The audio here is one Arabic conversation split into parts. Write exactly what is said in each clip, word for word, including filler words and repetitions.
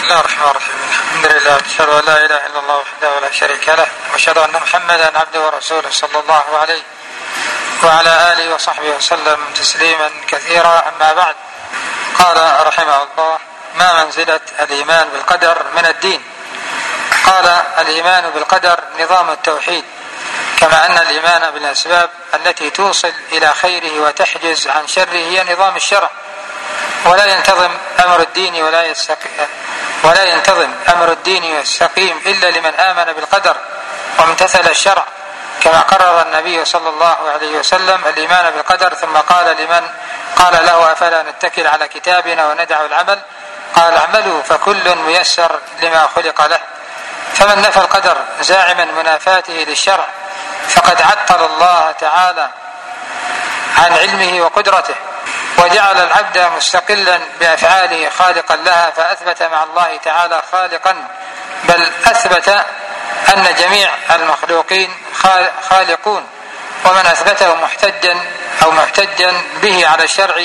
الله الرحمن الرحيم. الحمد لله، أشهد أن لا إله إلا الله وحده لا شريك له، وأشهد أن محمدا عبده ورسوله صلى الله عليه وعلى آله وصحبه وسلم تسليما كثيرا. أما بعد، قال رحمه الله: ما منزلة الإيمان بالقدر من الدين؟ قال: الإيمان بالقدر نظام التوحيد، كما أن الإيمان بالأسباب التي توصل إلى خيره وتحجز عن شره هي نظام الشرع، ولا ينتظم أمر الدين ولا يستقيم ولا ينتظم أمر الدين ويستقيم إلا لمن آمن بالقدر وامتثل الشرع، كما قرر النبي صلى الله عليه وسلم الإيمان بالقدر، ثم قال لمن قال له: أفلا نتكل على كتابنا وندع العمل؟ قال: اعملوا فكل ميسر لما خلق له. فمن نفى القدر زاعما منافاته للشرع فقد عطل الله تعالى عن علمه وقدرته، وجعل العبد مستقلا بأفعاله خالقا لها، فأثبت مع الله تعالى خالقا، بل أثبت أن جميع المخلوقين خالقون، ومن أثبته محتجا أو محتجا به على الشرع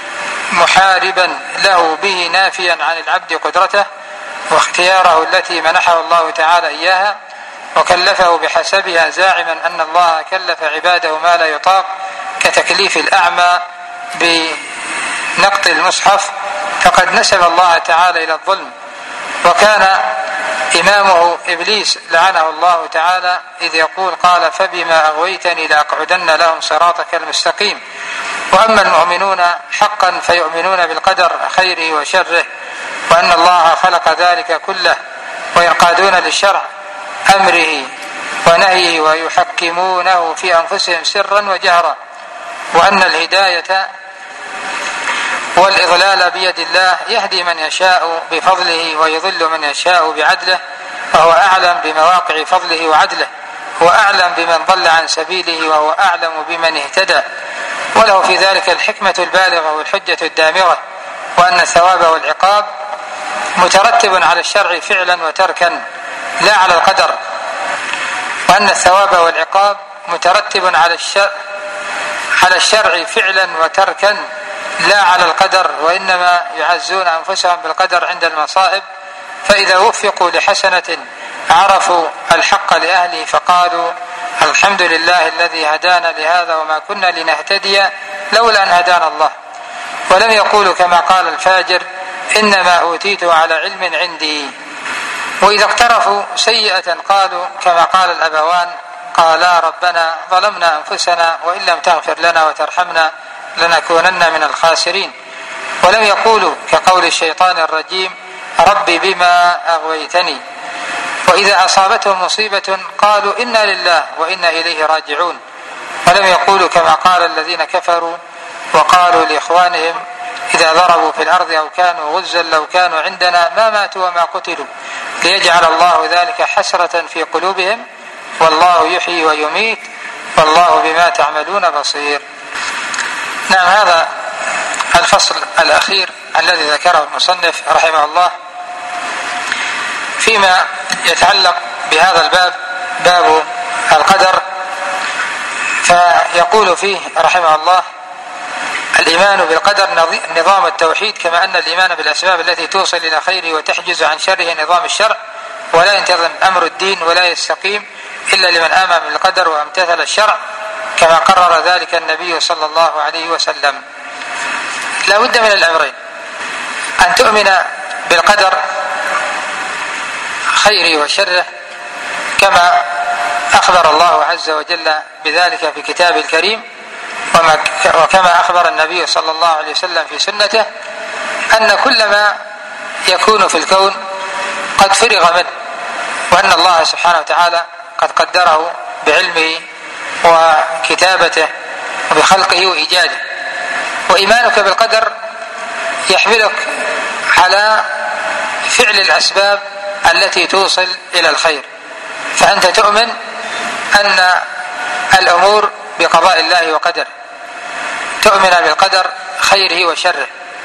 محاربا له به، نافيا عن العبد قدرته واختياره التي منحه الله تعالى إياها وكلفه بحسبها، زاعما أن الله كلف عباده ما لا يطاق، كتكليف الأعمى بنقط المصحف، فقد نسب الله تعالى إلى الظلم. وكان إمامه إبليس لعنه الله تعالى إذ يقول: قال: فبما أغويتني لأقعدن لهم صراطك المستقيم. وأما المؤمنون حقا فيؤمنون بالقدر خيره وشره، وأن الله خلق ذلك كله، وينقادون للشرع أمره ونهيه ويحكمونه في أنفسهم سرا وجهرا، وأن الهداية والإضلال بيد الله، يهدي من يشاء بفضله ويضل من يشاء بعدله، وهو أعلم بمواقع فضله وعدله، هو أعلم بمن ضل عن سبيله، وهو أعلم بمن اهتدى، وله في ذلك الحكمة البالغة والحجة الدامغة، وأن الثواب والعقاب مترتب على الشرع فعلا وتركا لا على القدر، وأن الثواب والعقاب مترتب على الشرع على الشرع فعلا وتركا لا على القدر، وإنما يعزون أنفسهم بالقدر عند المصائب، فإذا وفقوا لحسنة عرفوا الحق لأهله فقالوا: الحمد لله الذي هدانا لهذا وما كنا لنهتدي لولا أن هدانا الله. ولم يقولوا كما قال الفاجر: إنما أوتيته على علم عندي. وإذا اقترفوا سيئة قالوا كما قال الأبوان: قالا ربنا ظلمنا أنفسنا وإن لم تغفر لنا وترحمنا لنكونن من الخاسرين. ولم يقولوا كقول الشيطان الرجيم: ربي بما أغويتني. وإذا أصابتهم مصيبة قالوا: إنا لله وإنا إليه راجعون. ولم يقولوا كما قال الذين كفروا وقالوا لإخوانهم إذا ضربوا في الأرض أو كانوا غزا لو كانوا عندنا ما ماتوا وما قتلوا، ليجعل الله ذلك حسرة في قلوبهم، والله يحيي ويميت والله بما تعملون بصير. نعم، هذا الفصل الأخير الذي ذكره المصنف رحمه الله فيما يتعلق بهذا الباب، باب القدر، فيقول فيه رحمه الله: الإيمان بالقدر نظام التوحيد، كما أن الإيمان بالأسباب التي توصل إلى خيره وتحجز عن شره نظام الشرع، ولا ينتظم أمر الدين ولا يستقيم إلا لمن آمن بالقدر وامتثل الشرع، كما قرر ذلك النبي صلى الله عليه وسلم. لا بد من الأمرين: أن تؤمن بالقدر خيره وشره، كما أخبر الله عز وجل بذلك في كتابه الكريم، وكما أخبر النبي صلى الله عليه وسلم في سنته أن كل ما يكون في الكون قد فرغ منه، وأن الله سبحانه وتعالى قد قدره بعلمه وكتابته وبخلقه وإيجاده. وإيمانك بالقدر يحملك على فعل الأسباب التي توصل إلى الخير، فأنت تؤمن أن الأمور بقضاء الله وقدره، تؤمن بالقدر خيره وشره،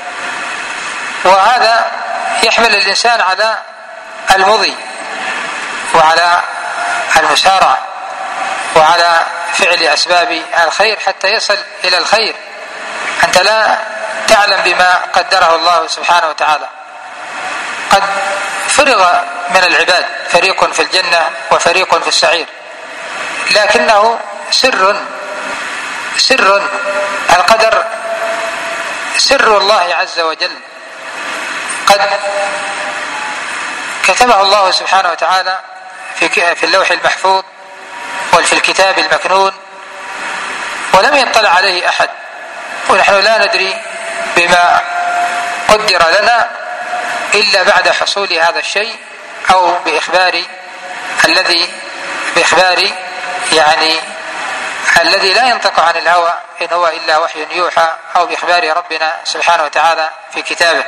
وهذا يحمل الإنسان على المضي وعلى المسارعة وعلى فعل أسباب الخير حتى يصل إلى الخير. أنت لا تعلم بما قدره الله سبحانه وتعالى، قد فرغ من العباد، فريق في الجنة وفريق في السعير، لكنه سر سر القدر سر الله عز وجل قد كتبه الله سبحانه وتعالى في اللوح المحفوظ وفي الكتاب المكنون، ولم يطلع عليه أحد، ونحن لا ندري بما قدر لنا إلا بعد حصول هذا الشيء، أو بإخبار الذي بإخبار يعني الذي لا ينطق عن الهوى إن هو إلا وحي يوحى، أو بإخبار ربنا سبحانه وتعالى في كتابه.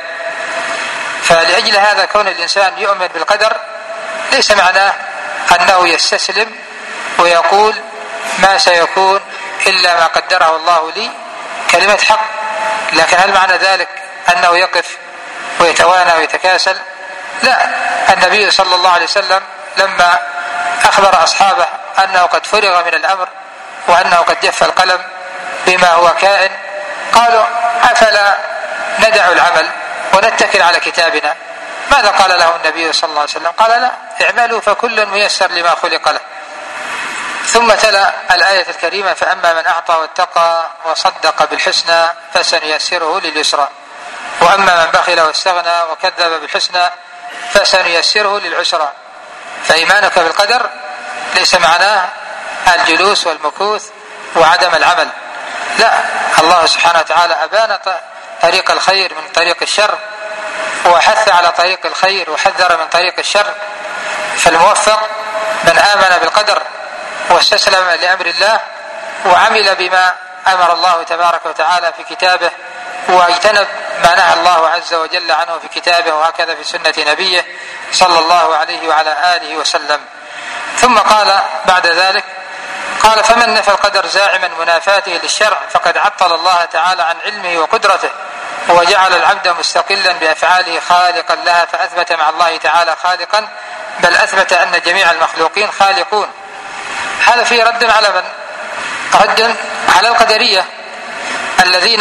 فلأجل هذا كون الإنسان يؤمن بالقدر ليس معناه أنه يستسلم ويقول ما سيكون إلا ما قدره الله لي، كلمة حق، لكن هل معنى ذلك أنه يقف ويتوانى ويتكاسل؟ لا، النبي صلى الله عليه وسلم لما أخبر أصحابه أنه قد فرغ من الأمر وأنه قد جف القلم بما هو كائن، قالوا أفلا ندع العمل ونتكل على كتابنا؟ ماذا قال له النبي صلى الله عليه وسلم؟ قال لا، اعملوا فكل ميسر لما خلق له. ثم تلا الآية الكريمة: فأما من أعطى واتقى وصدق بالحسنى فسنيسره لليسرى، وأما من بخل واستغنى وكذب بالحسنى فسنيسره للعسرى. فإيمانك بالقدر ليس معناه الجلوس والمكوث وعدم العمل، لا، الله سبحانه وتعالى أبان طريق الخير من طريق الشر، وحث على طريق الخير وحذر من طريق الشر. فالموفق من آمن بالقدر واستسلم لأمر الله وعمل بما أمر الله تبارك وتعالى في كتابه، واجتنب ما نهى الله عز وجل عنه في كتابه، وهكذا في سنة نبيه صلى الله عليه وعلى آله وسلم. ثم قال بعد ذلك، قال: فمن نفى القدر زاعما منافاته للشرع فقد عطل الله تعالى عن علمه وقدرته، وجعل العبد مستقلا بأفعاله خالقا لها، فأثبت مع الله تعالى خالقا، بل أثبت أن جميع المخلوقين خالقون. هذا فيه رد على من؟ رد على القدرية الذين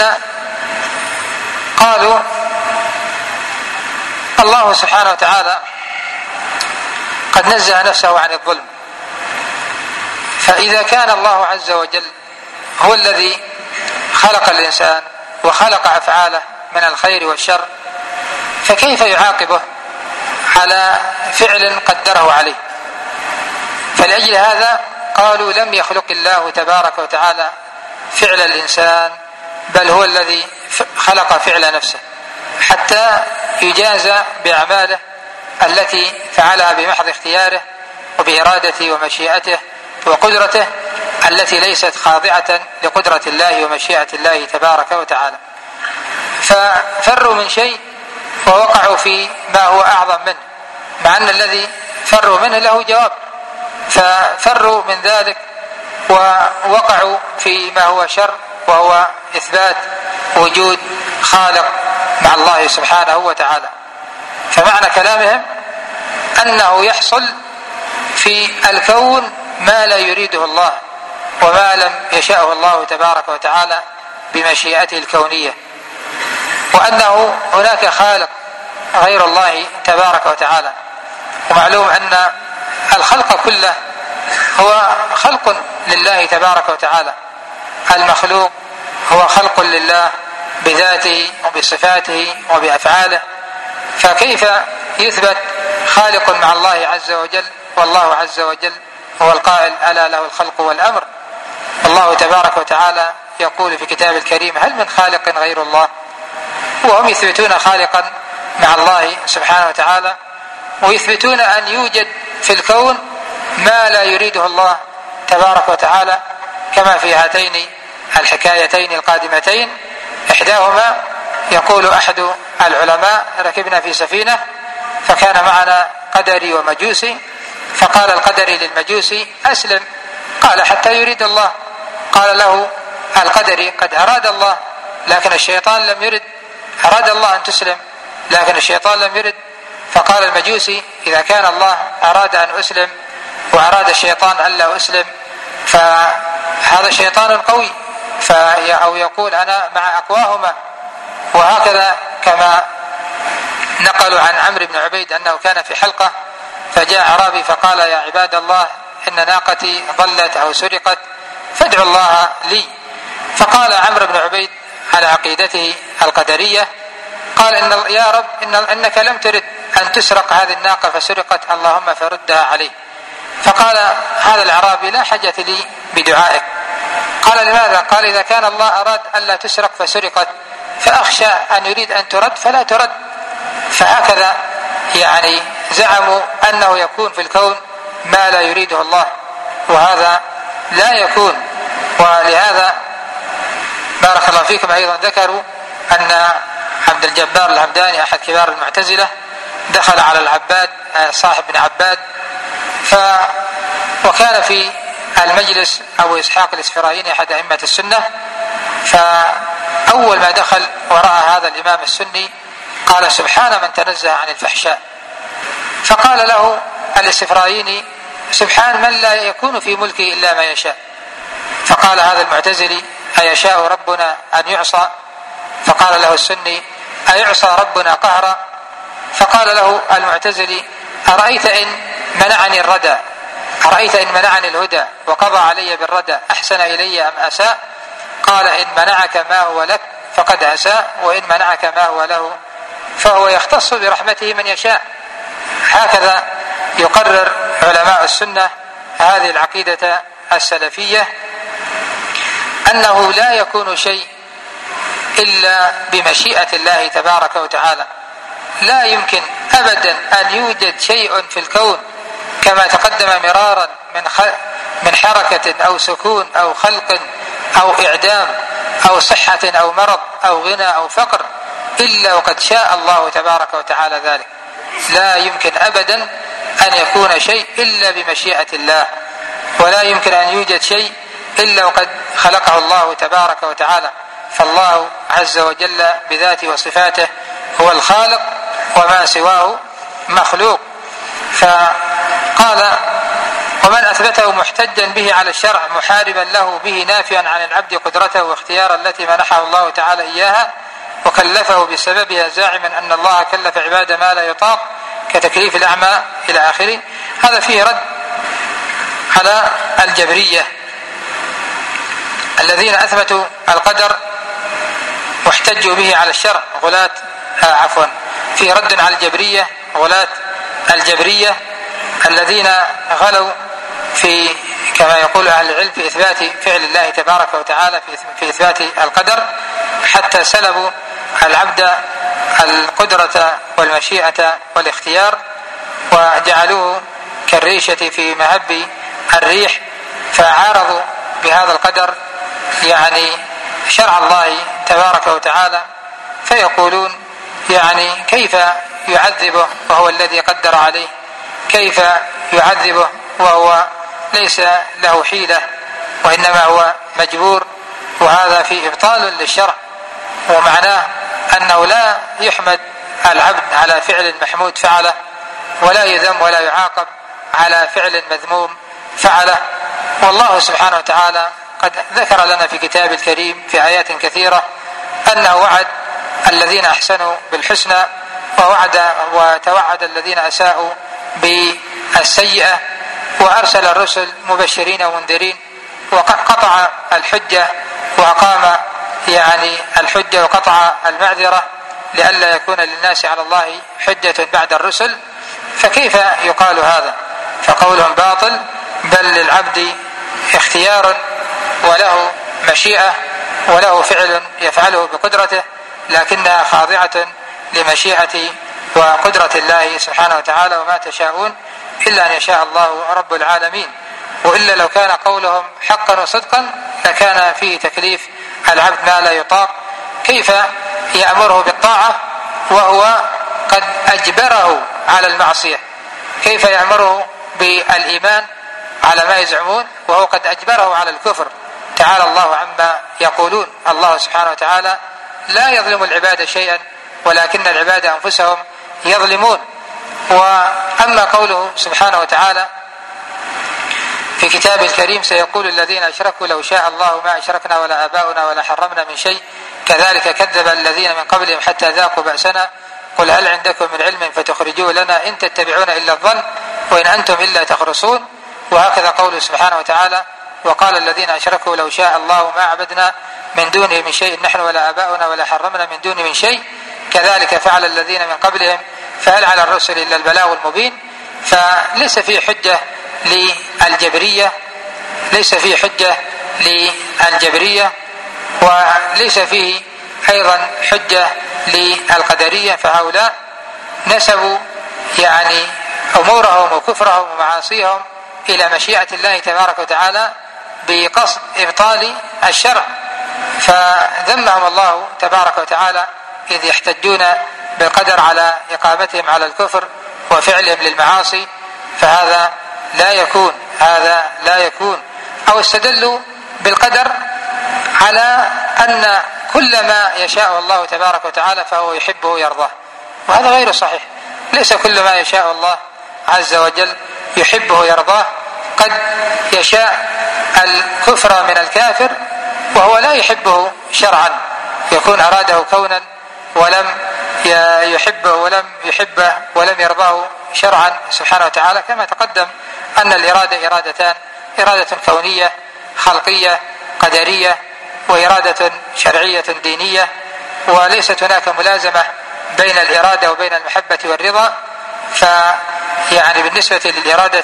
قالوا الله سبحانه وتعالى قد نزه نفسه عن الظلم، فإذا كان الله عز وجل هو الذي خلق الإنسان وخلق أفعاله من الخير والشر، فكيف يعاقبه على فعل قدره عليه؟ فلأجل هذا قالوا لم يخلق الله تبارك وتعالى فعل الإنسان، بل هو الذي خلق فعل نفسه حتى يجازى بأعماله التي فعلها بمحض اختياره وبإرادته ومشيئته وقدرته، التي ليست خاضعة لقدرة الله ومشيئة الله تبارك وتعالى. ففروا من شيء ووقعوا في ما هو أعظم منه، مع أن الذي فروا منه له جواب، ففروا من ذلك ووقعوا في ما هو شر، وهو إثبات وجود خالق مع الله سبحانه وتعالى. فمعنى كلامهم أنه يحصل في الكون ما لا يريده الله وما لم يشاءه الله تبارك وتعالى بمشيئته الكونية، وأنه هناك خالق غير الله تبارك وتعالى. ومعلوم أن الخلق كله هو خلق لله تبارك وتعالى، المخلوق هو خلق لله بذاته وبصفاته وبأفعاله، فكيف يثبت خالق مع الله عز وجل والله عز وجل هو القائل: ألا له الخلق والأمر. الله تبارك وتعالى يقول في كتاب الكريم: هل من خالق غير الله؟ وهم يثبتون خالقا مع الله سبحانه وتعالى، ويثبتون أن يوجد في الكون ما لا يريده الله تبارك وتعالى، كما في هاتين الحكايتين القادمتين. إحداهما يقول أحد العلماء: ركبنا في سفينة فكان معنا قدري ومجوسي، فقال القدري للمجوسي: أسلم. قال: حتى يريد الله. قال له القدري: قد أراد الله لكن الشيطان لم يرد. أراد الله أن تسلم لكن الشيطان لم يرد. فقال المجوسي: إذا كان الله أراد أن أسلم وأراد الشيطان أن لا أسلم، فهذا شيطان قوي، أو يقول أنا مع أقواهما. وهكذا كما نقلوا عن عمرو بن عبيد أنه كان في حلقة فجاء أعرابي فقال يا عباد الله إن ناقتي ضلت أو سرقت فادعوا الله لي. فقال عمرو بن عبيد على عقيدته القدرية قال إن يا رب إن إنك لم ترد أن تسرق هذه الناقة فسرقت اللهم فردها عليه. فقال هذا الأعرابي لا حاجة لي بدعائك. قال لماذا؟ قال إذا كان الله أراد ألا تسرق فسرقت فأخشى أن يريد أن ترد فلا ترد. فهكذا يعني زعموا أنه يكون في الكون ما لا يريده الله، وهذا لا يكون. ولهذا بارك الله فيكم أيضا ذكروا أن عبد الجبار الهمداني أحد كبار المعتزلة دخل على العباد صاحب بن عباد ف وكان في المجلس أبو إسحاق الإسفرايني أحد أئمة السنة. فأول ما دخل ورأى هذا الإمام السني قال سبحان من تنزه عن الفحشاء. فقال له الإسفرايني سبحان من لا يكون في ملكه إلا ما يشاء. فقال هذا المعتزلي أيشاء ربنا أن يعصى؟ فقال له السني أيعصى ربنا قهرا؟ فقال له المعتزلي أرأيت إن منعني الردى أرأيت إن منعني الهدى وقضى علي بالردى أحسن إلي أم أساء؟ قال إن منعك ما هو لك فقد أساء وإن منعك ما هو له فهو يختص برحمته من يشاء. هكذا يقرر علماء السنة هذه العقيدة السلفية أنه لا يكون شيء إلا بمشيئة الله تبارك وتعالى. لا يمكن أبدا أن يوجد شيء في الكون كما تقدم مرارا من من حركة أو سكون أو خلق أو إعدام أو صحة أو مرض أو غنى أو فقر إلا وقد شاء الله تبارك وتعالى ذلك. لا يمكن أبدا أن يكون شيء إلا بمشيئة الله، ولا يمكن أن يوجد شيء إلا وقد خلقه الله تبارك وتعالى. فالله عز وجل بذاته وصفاته هو الخالق وما سواه مخلوق. فقال ومن أثبته محتجا به على الشرع محاربا له به نافيا عن العبد قدرته واختيارا التي منحه الله تعالى إياها وكلفه بسببها زاعما أن الله كلف عباده ما لا يطاق كتكليف الأعمى إلى آخره. هذا فيه رد على الجبرية الذين أثبتوا القدر واحتجوا به على الشرع غلاة آه عفوا فيه رد على الجبرية غلاة الجبرية الذين غلوا في كما يقول أهل العلم في إثبات فعل الله تبارك وتعالى في إثبات القدر حتى سلبوا العبد القدرة والمشيئة والاختيار وجعلوه كالريشة في مهب الريح. فعارضوا بهذا القدر يعني شرع الله تبارك وتعالى فيقولون يعني كيف يعذبه وهو الذي قدر عليه، كيف يعذبه وهو ليس له حيلة وإنما هو مجبور. وهذا فيه إبطال للشرع ومعناه أنه لا يحمد العبد على فعل محمود فعله ولا يذم ولا يعاقب على فعل مذموم فعله. والله سبحانه وتعالى قد ذكر لنا في كتاب الكريم في آيات كثيرة أنه وعد الذين أحسنوا بالحسنى ووعد وتوعد الذين أساءوا بالسيئة وأرسل الرسل مبشرين ومنذرين وقطع الحجة وأقام يعني الحجة وقطع المعذرة لئلا يكون للناس على الله حجة بعد الرسل. فكيف يقال هذا؟ فقولهم باطل، بل للعبد اختيار وله مشيئة وله فعل يفعله بقدرته لكنها خاضعة لمشيئة وقدرة الله سبحانه وتعالى وما تشاءون إلا أن يشاء الله رب العالمين. وإلا لو كان قولهم حقا وصدقا لكان فيه تكليف العبد ما لا يطاق. كيف يأمره بالطاعة وهو قد أجبره على المعصية؟ كيف يأمره بالإيمان على ما يزعمون وهو قد أجبره على الكفر؟ تعالى الله عما يقولون. الله سبحانه وتعالى لا يظلم العباد شيئا ولكن العباد أنفسهم يظلمون. وأما قوله سبحانه وتعالى في كتاب الكريم سيقول الذين أشركوا لو شاء الله ما أشركنا ولا آباؤنا ولا حرمنا من شيء كذلك كذب الذين من قبلهم حتى ذاقوا بأسنا قل هل عندكم من علم فتخرجوه لنا إن تتبعون إلا الظن وإن أنتم إلا تخرصون. وهكذا قوله سبحانه وتعالى وقال الذين أشركوا لو شاء الله ما عبدنا من دونه من شيء نحن ولا آباؤنا ولا حرمنا من دونه من شيء كذلك فعل الذين من قبلهم فهل على الرسل إلا البلاغ المبين. فليس فيه حجة للجبرية ليس فيه حجة للجبرية وليس فيه أيضا حجة للقدرية، فهؤلاء نسبوا يعني أمورهم وكفرهم ومعاصيهم إلى مشيئة الله تبارك وتعالى بقصد إبطال الشرع، فذمهم الله تبارك وتعالى إذ يحتجون بالقدر على إقامتهم على الكفر وفعلهم للمعاصي، فهذا لا يكون هذا لا يكون أو استدلوا بالقدر على أن كل ما يشاء الله تبارك وتعالى فهو يحبه ويرضاه، وهذا غير صحيح. ليس كل ما يشاء الله عز وجل يحبه ويرضاه، قد يشاء الكفر من الكافر وهو لا يحبه شرعا، يكون أراده كونا ولم يحبه ولم يحبه ولم يرضاه شرعا سبحانه وتعالى، كما تقدم أن الإرادة إرادتان: إرادة كونية خلقية قدرية وإرادة شرعية دينية، وليست هناك ملازمة بين الإرادة وبين المحبة والرضا. فيعني بالنسبة للإرادة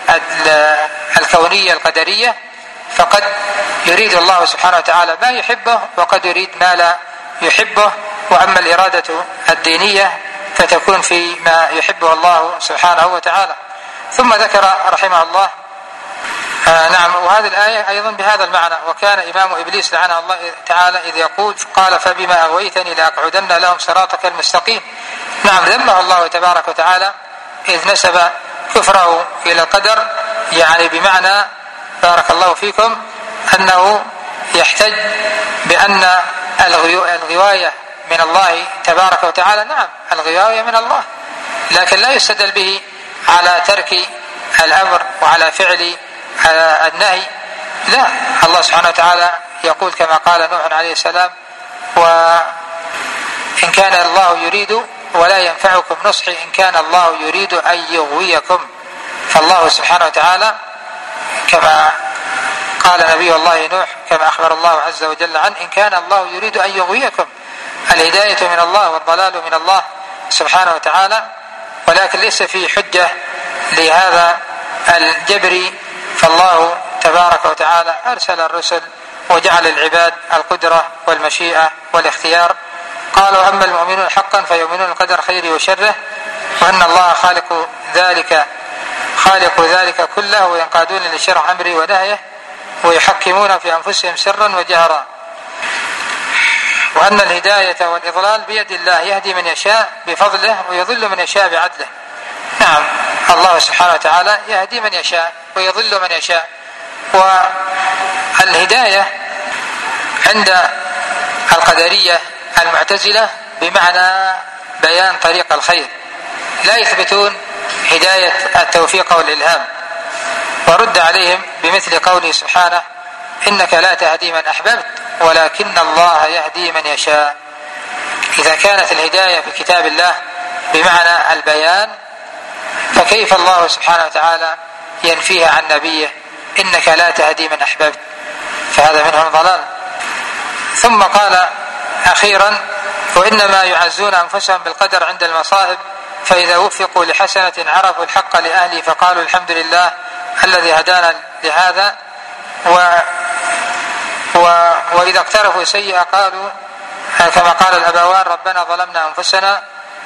الكونية القدرية فقد يريد الله سبحانه وتعالى ما يحبه وقد يريد ما لا يحبه، وأما الإرادة الدينية فتكون في ما يحبه الله سبحانه وتعالى. ثم ذكر رحمه الله آه نعم وهذه الآية أيضا بهذا المعنى: وكان إمام إبليس لعنه الله تعالى إذ يقول قال فبما أغويتني لأقعدن لهم صراطك المستقيم. نعم ذمه الله تبارك وتعالى إذ نسب كفره إلى القدر، يعني بمعنى بارك الله فيكم أنه يحتج بأن الغواية من الله تبارك وتعالى. نعم الغواية من الله، لكن لا يستدل به على ترك الأمر وعلى فعل النهي، لا. الله سبحانه وتعالى يقول كما قال نوح عليه السلام: وإن كان الله يريد ولا ينفعكم نصحي إن كان الله يريد أن يغويكم. فالله سبحانه وتعالى كما قال نبي الله نوح كما أخبر الله عز وجل عنه: إن كان الله يريد أن يغويكم. الهداية من الله والضلال من الله سبحانه وتعالى، ولكن ليس في حجة لهذا الجبر، فالله تبارك وتعالى أرسل الرسل وجعل العباد القدرة والمشيئة والاختيار. قالوا: أما المؤمنون حقا فيؤمنون القدر خيره وشره وأن الله خالق ذلك خالق ذلك كله وينقادون لشرع أمره ونهيه ويحكمون في أنفسهم سرا وجهرا، وأن الهداية والإضلال بيد الله يهدي من يشاء بفضله ويضل من يشاء بعدله. نعم الله سبحانه وتعالى يهدي من يشاء ويضل من يشاء. والهداية عند القدرية المعتزلة بمعنى بيان طريق الخير، لا يثبتون هداية التوفيق والإلهام، ورد عليهم بمثل قوله سبحانه: إنك لا تهدي من أحببت ولكن الله يهدي من يشاء. إذا كانت الهداية في كتاب الله بمعنى البيان، فكيف الله سبحانه وتعالى ينفيها عن نبيه: إنك لا تهدي من أحببت؟ فهذا منهم ضلال. ثم قال أخيرا: وإنما يعزون أنفسهم بالقدر عند المصائب، فإذا وفقوا لحسنة عرفوا الحق لأهله فقالوا الحمد لله الذي هدانا لهذا، و و وإذا اقترفوا سيئة قالوا كما قال الأبوان: ربنا ظلمنا أنفسنا.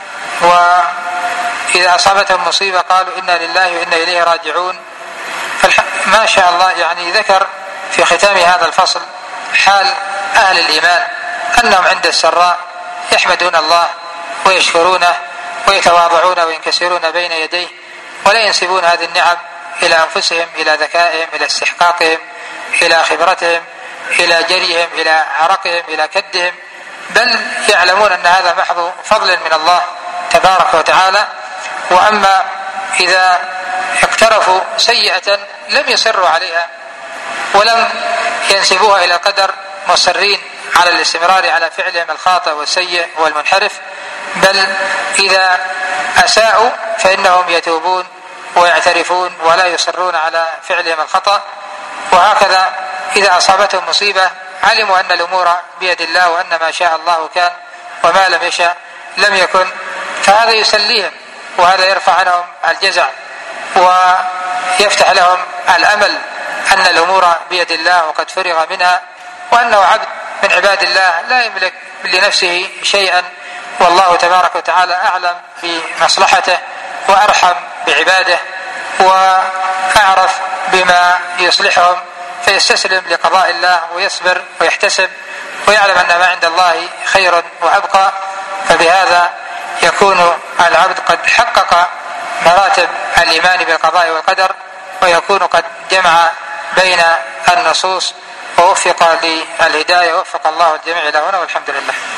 وإذا أصابتهم مصيبة قالوا إنا لله وإنا إليه راجعون. ما شاء الله، يعني ذكر في ختام هذا الفصل حال أهل الإيمان أنهم عند السراء يحمدون الله ويشكرونه ويتواضعون وينكسرون بين يديه، ولا ينسبون هذه النعم إلى أنفسهم، إلى ذكائهم، إلى استحقاقهم، إلى خبرتهم، إلى جريهم، إلى عرقهم، إلى كدهم، بل يعلمون أن هذا محض فضل من الله تبارك وتعالى. وأما إذا اقترفوا سيئة لم يصروا عليها ولم ينسبوها إلى القدر، مصرين على الاستمرار على فعلهم الخاطئ والسيء والمنحرف، بل إذا أساءوا فإنهم يتوبون ويعترفون ولا يصرون على فعلهم الخطأ. وهكذا إذا أصابتهم مصيبة علموا أن الأمور بيد الله وأن ما شاء الله كان وما لم يشاء لم يكن، فهذا يسليهم وهذا يرفع عنهم الجزع ويفتح لهم الأمل أن الأمور بيد الله وقد فرغ منها، وأنه عبد من عباد الله لا يملك لنفسه شيئا، والله تبارك وتعالى أعلم بمصلحته وأرحم بعباده وأعرف بما يصلحهم، فيستسلم لقضاء الله ويصبر ويحتسب ويعلم أن ما عند الله خير وأبقى. فبهذا يكون العبد قد حقق مراتب الإيمان بالقضاء والقدر، ويكون قد جمع بين النصوص ووفق للهداية، ووفق الله الجميع له، والحمد لله.